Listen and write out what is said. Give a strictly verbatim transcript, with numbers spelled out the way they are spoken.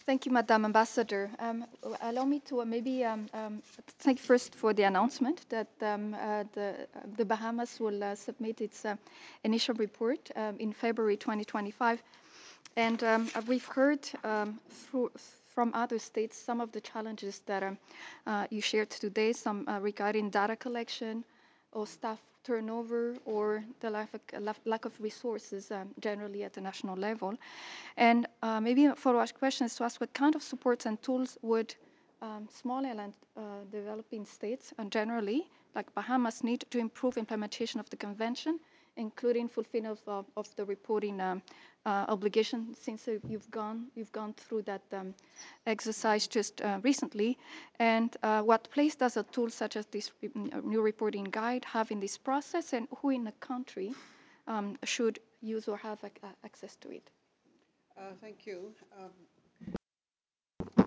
Thank you, Madam Ambassador. Um, w- allow me to uh, maybe um, um, thank first for the announcement that um, uh, the, uh, the Bahamas will uh, submit its uh, initial report um, in February twenty twenty-five. And um, uh, we've heard um, through, from other states some of the challenges that um, uh, you shared today, some uh, regarding data collection or staff turnover or the lack of, lack lack of resources um, generally at the national level. And uh, maybe a follow-up question is to ask what kind of supports and tools would um, small island uh, developing states and generally, like Bahamas, need to improve implementation of the convention, including fulfilling of, uh, of the reporting um, uh, obligation. Since uh, you've gone you've gone through that um, exercise just uh, recently, and uh, what place does a tool such as this re- new reporting guide have in this process, and who in the country um, should use or have ac- access to it? Uh, thank you. Um,